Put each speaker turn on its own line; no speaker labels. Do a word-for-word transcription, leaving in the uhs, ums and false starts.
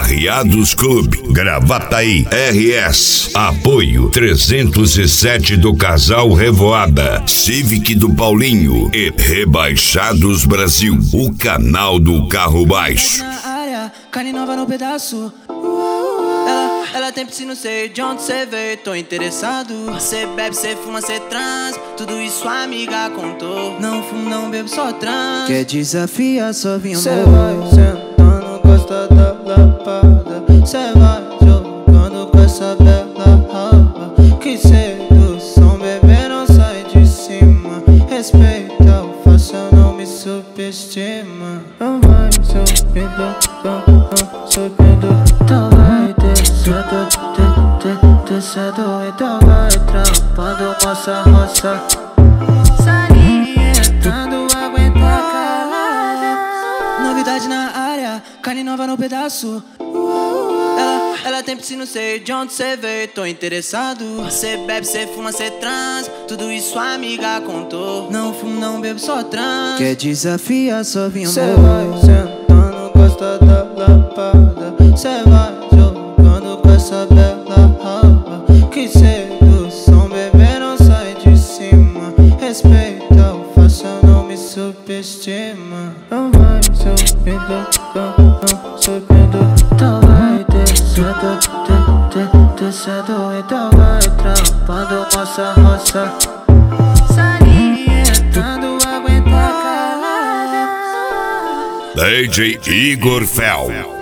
Arriados Clube, Gravataí, R S. Apoio trezentos e sete do Casal Revoada, Civic do Paulinho e Rebaixados Brasil, o canal do carro baixo.
Na área, carne nova no pedaço. Ela, ela tem piscina, sei de onde cê veio, tô interessado. Cê bebe, cê fuma, cê trans, tudo isso a amiga contou. Não fumo, não bebo, só trans. Quer desafiar, só vim amor. Cê vai sentando, gosta da lapada. Cê vai jogando com essa bela raba. Que sedução, bebê, não sai de cima. Respeita o faça, não me subestima. Não vai subindo, não subindo. Então vai descendo, descendo. Então vai trampando nossa roça. Salientando, aguenta calada. Novidade na área, carne nova no pedaço. Ela, ela tem piscina, sei de onde cê veio, tô interessado. Cê bebe, cê fuma, cê trans, tudo isso a amiga contou. Não fumo, não bebo, só trans. Quer desafiar, só vim amor. Cê vai sentando, gosta da lapada. Cê vai jogando com essa bela raba. Que sedução, bebê, não sai de cima. Respeita o faça, não me subestima. Não vai subindo, não subindo. Então vai descendo, descendo. Então vai trampando nossa roça. Salientando, aguenta calada.
D J Igor Fel.